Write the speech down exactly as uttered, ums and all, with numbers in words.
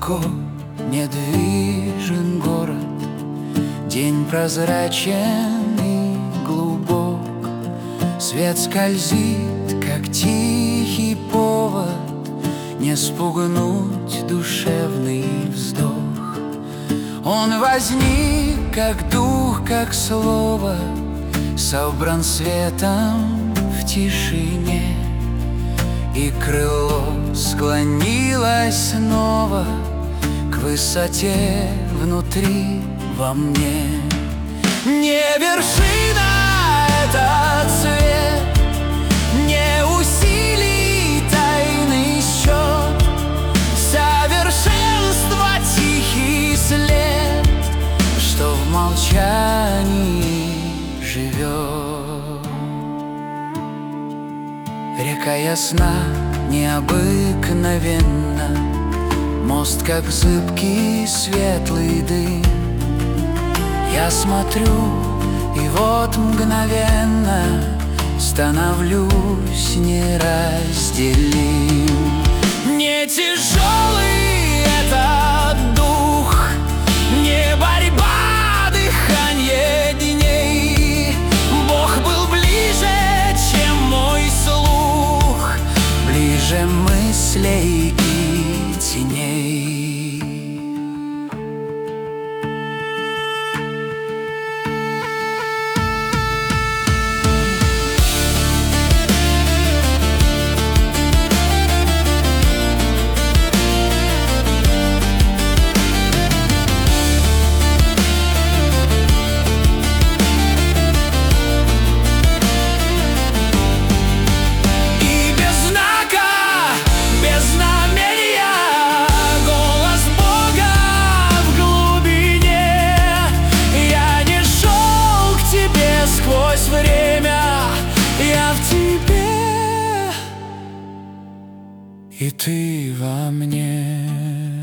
далеко недвижен город, день прозрачен и глубок, свет скользит, как тихий повод, не спугнуть душевный вздох. Он возник, как дух, как слово, собран светом в тишине, и крыло склонилось снова к высоте внутри во мне. Не вершина этот свет, не усилий тайный счет, совершенство тихий след, что в молчании живет. Река ясна, необыкновенна, мост, как зыбкий светлый дым. Я смотрю, и вот мгновенно становлюсь неразделим. Не тяжелый этот дух, не борьба дыханье дней. Бог был ближе, чем мой слух, ближе мыслей и теней. И ты во мне.